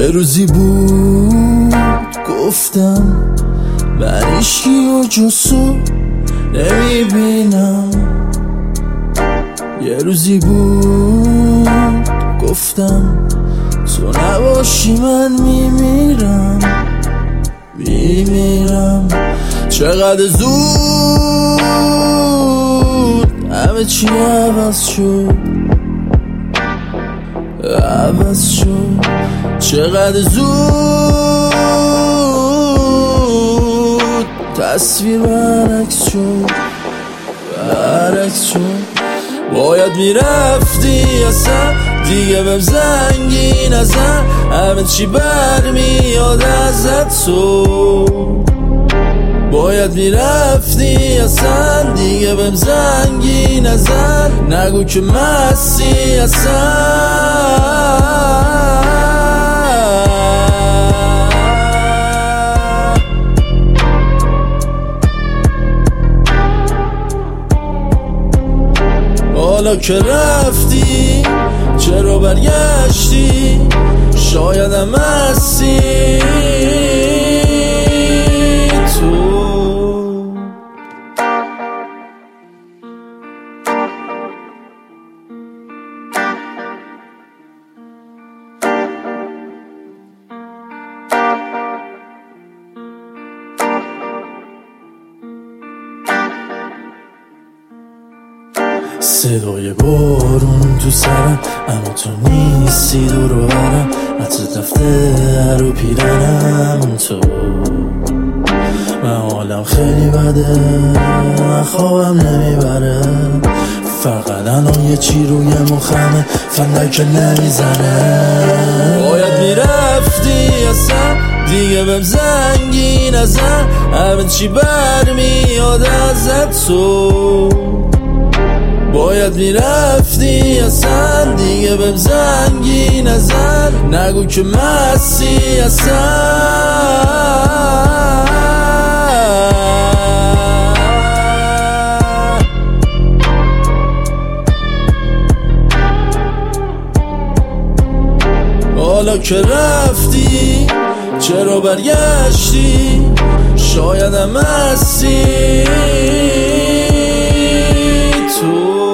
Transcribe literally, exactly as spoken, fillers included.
یه روزی بود گفتم من هیچکی و جزو نمیبینم. یه روزی بود گفتم تو نباشی من میمیرم میمیرم. چقدر زود همه چی عوض شد عوض شد. چقدر زود تصویر برعکس شد برعکس شد. باید میرفتی اصلا دیگه بهم زنگی نزن، همه چی برمیاد ازت تو. باید میرفتی اصلا دیگه بهم زنگی نزن، نگو که مستی اصلا. حالا که رفتی چرا برگشتی، شایدم هستی تو. صدای بارون تو سرم اما تو نیستی دور و برم، حتی دفتر و پیرنم تو. من حالم خیلی بده من خوابم نمیبره، فقط الان یه چی روی مخمه فندک نمیزنه. باید میرفتی اصلا دیگه بهم زنگی نزن، همه چی برمیاد ازت تو. باید میرفتی اصلا دیگه بهم زنگی نزن، نگو که مستی اصلا. حالا که رفتی چرا برگشتی، شایدم هستی تو.